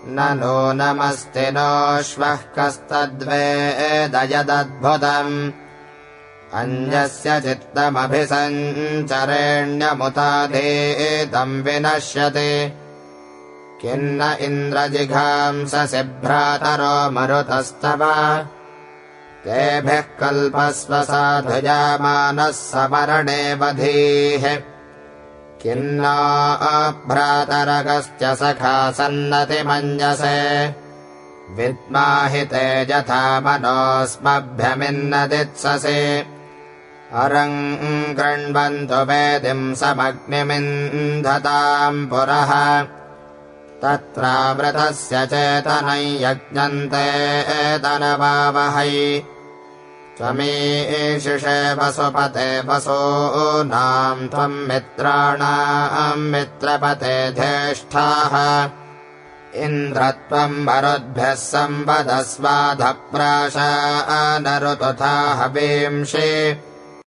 न नूनमस्ति नोऽश्वः कस्तद्वेद यदद्भुतम् अन्यस्य चित्तमभिसञ्चरेण्यमुताधीतम् विनश्यति किन्न इन्द्रजिघांससि भ्रातरो मरुतस्तव तेभिः कल्पस्व साधुजामानः समरणे वधीः किन्नो भ्रातरगस्त्य सखा सन्नतिमन्यसे विद्माहि ते यथा मनोऽस्मभ्यमिन्नदित्ससे अरं गृण्वन्तु वेदिं समग्निमिन्धताम् पुरः तत्रावृतस्य चेतनै यज्ञन्ते तनवावहै त्वमीशिषे वसुपते वसूनाम् त्वम् मित्राणाम् मित्रपते ज्येष्ठाः इन्द्रत्वम् मरुद्भ्यः संवदस्वाधप्राशानरुतुथा हवींषि